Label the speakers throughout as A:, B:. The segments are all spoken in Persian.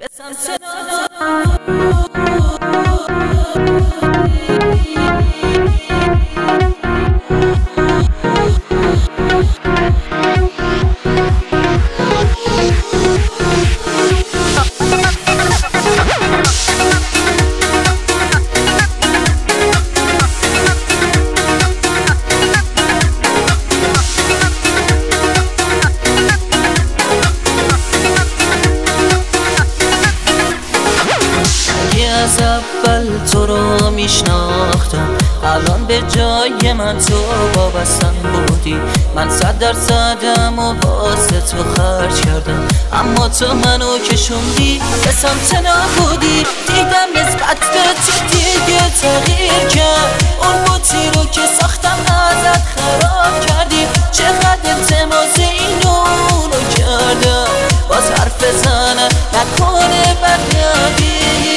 A: از اول تو رو میشناختم، الان به جای من تو وابستم بودی. من 100% و واسه تو خرج کردم، اما تو منو کشوندی به سمت نابودی. دیدم نسبت به تو دیگه تغییر کرد، اون بوتی رو که ساختم ازت خراب کردی. چقدر التماس اینو کردم باز حرف بزنه نکنه برگردی.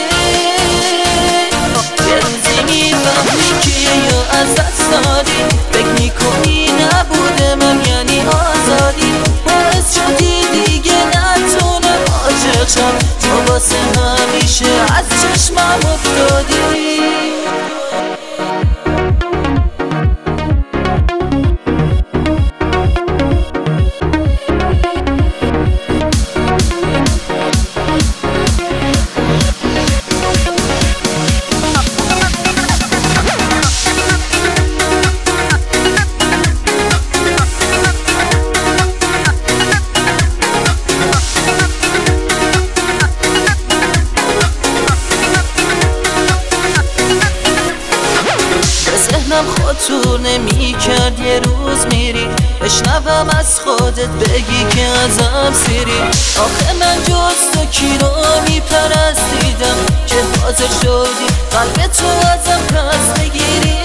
A: یه روزی میفهمی که یا از دست دادی، فکر میکنی نبوده من یعنی آزادی. باعث شدی دیگه نتونم عاشقشم، تو واسه همیشه از چشمم افتادی. خاطر نمی کرد یه روز میری بشنوم از خودت بگی که ازم سیری. آخه من جز تو کی رو میپرستیدم که حاضر شدی قلب تو ازم پس بگیری.